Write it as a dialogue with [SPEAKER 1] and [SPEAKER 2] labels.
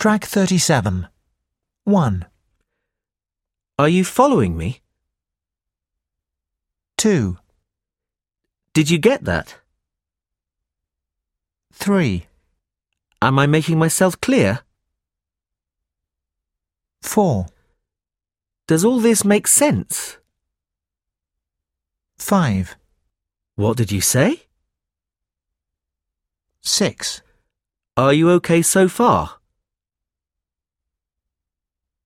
[SPEAKER 1] Track 37. 1,
[SPEAKER 2] Are you following me?
[SPEAKER 1] 2,
[SPEAKER 2] Did you get that?
[SPEAKER 1] 3,
[SPEAKER 2] Am I making myself clear?
[SPEAKER 1] 4,
[SPEAKER 2] Does all this make sense?
[SPEAKER 1] 5,
[SPEAKER 2] What did you say?
[SPEAKER 1] 6.
[SPEAKER 2] Are you okay so far?